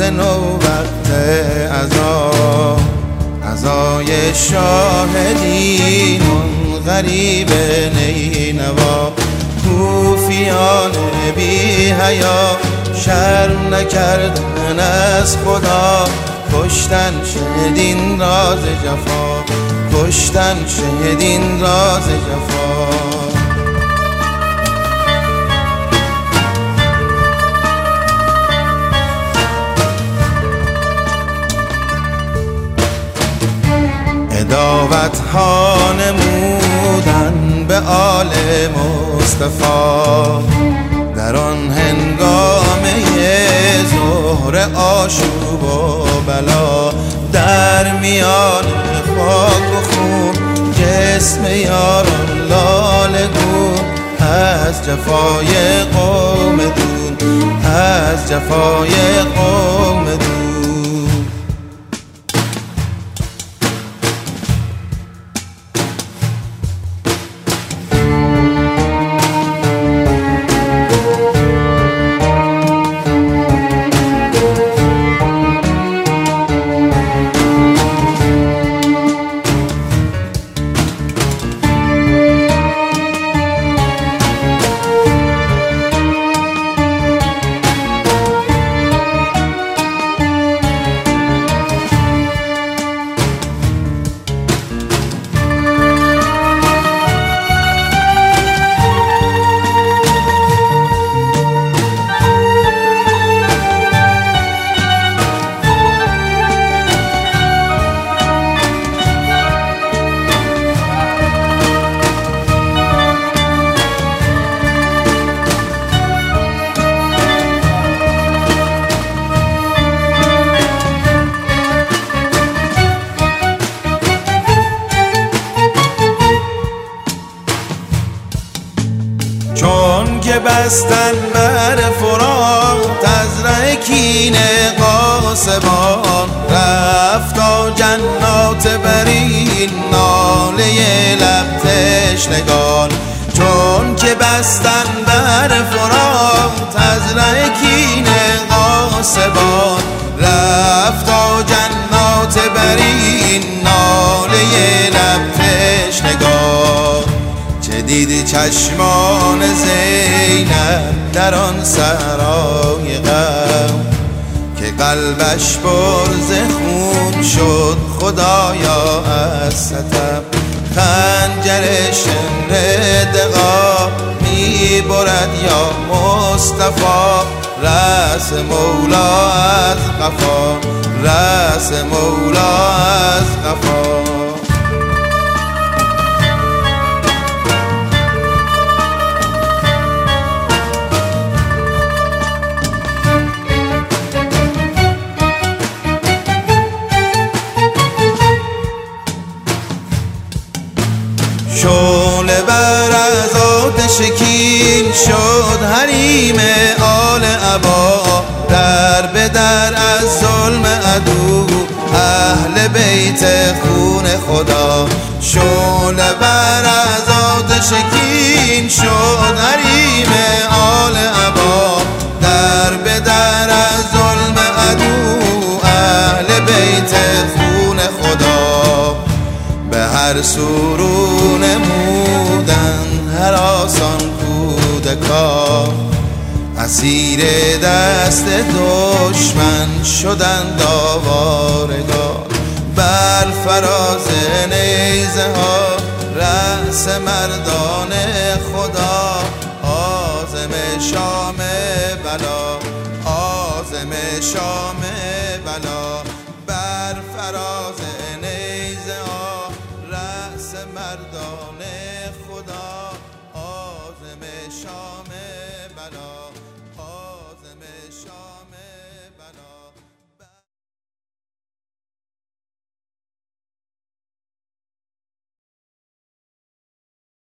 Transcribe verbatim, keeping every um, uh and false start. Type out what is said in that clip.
روز نو وقت عزا، عزای شاهدین غریب نینوا. کوفیان بی حیا شرم نکردن از خدا، کشتن شهدین راز جفا، کشتن شهدین راز جفا. عداوت ها نمودن به آل مصطفی، در آن هنگامه ظهر آشوب و بلا. در میان خاک و خون جسم یاران لاله گون، از جفای قوم دون، از جفای قوم دون. چون که بستن بر فرات از ره کین قاسمان، رفت تا جنات برین ناله لب تشنگان. چون که بستن بر فرات از ره کین قاسمان، رفت تا جنات برین ناله لب تشنگان. دید چشمان زینب در آن صحرای غم، که قلبش پر ز خون شد خدایا از ستم. خنجر شمر دغا می برد یا مصطفی، رأس مولا از قفا، رأس مولا از قفا. شعله بر از آتش کین شد حریم آل عبا، در به در از ظلم عدو اهل بیت خون خدا. شعله بر از آتش کین شد حریم آل عبا، در به در از ظلم عدو اهل بیت خون خدا. به هر سو نمودن هراسان کودکان، اسیر دست دشمن شدند آوارگان. بر فراز نیزه ها رأس مردان خدا، عازم شام بلا، عازم شام